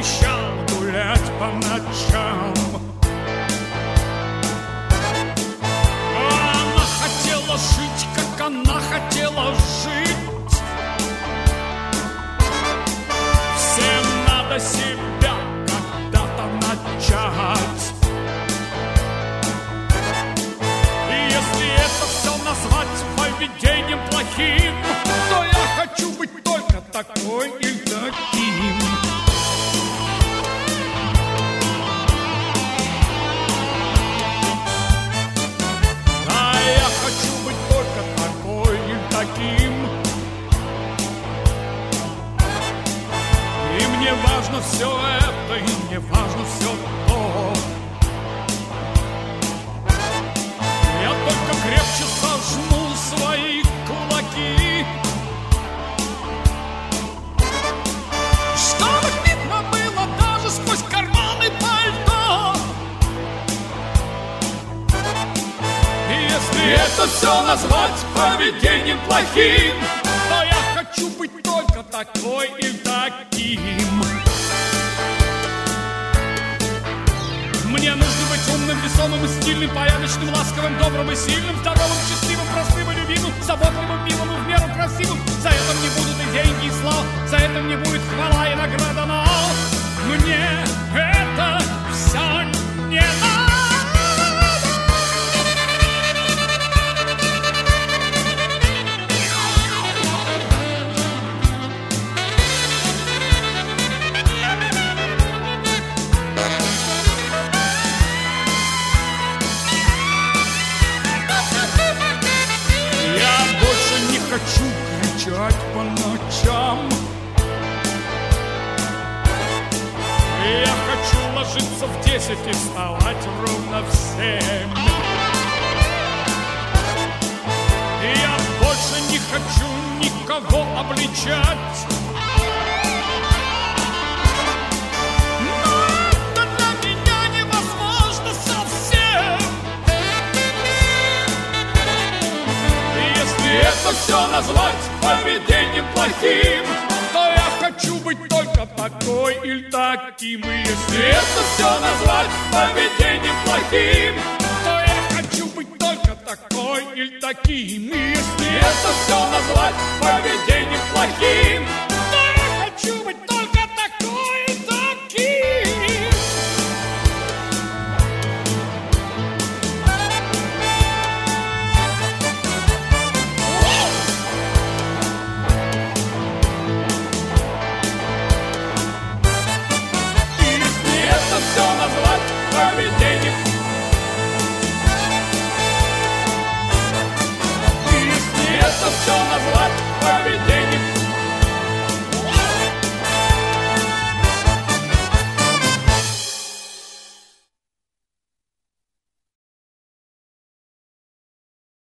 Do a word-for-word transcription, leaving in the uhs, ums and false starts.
обещал гулять по ночам. Она хотела жить, как она хотела жить. Всем надо себя когда-то начать. И если это все назвать поведением плохим, то я хочу быть только такой и таким. Да, я хочу быть только такой и таким. И мне важно все это, и мне важно все то. Я только крепче сожму свои кулаки, чтобы видно было даже сквозь карманы пальто. И если это все назвать поведением плохим, то я хочу быть только такой и таким. Мне нужно быть умным, весомым и стильным, порядочным, ласковым, добрым и сильным, здоровым, счастливым, простым и любимым, заботливым, милым и в меру красивым. За это мне будут и деньги, и слава, за это мне будет хвала и награда, но мне это все не надо. Хочу кричать по ночам. Я хочу ложиться в десять и вставать ровно в семь. Я больше не хочу никого обличать. Но это для меня невозможно совсем. Если это все назвать поведением плохим, то я хочу быть только такой или таким. И если это все назвать поведением плохим, то я хочу быть только такой или таким. И если это все назвать поведением плохим, то я хочу быть только такой и таким. Все назвать поведением. И если это все назвать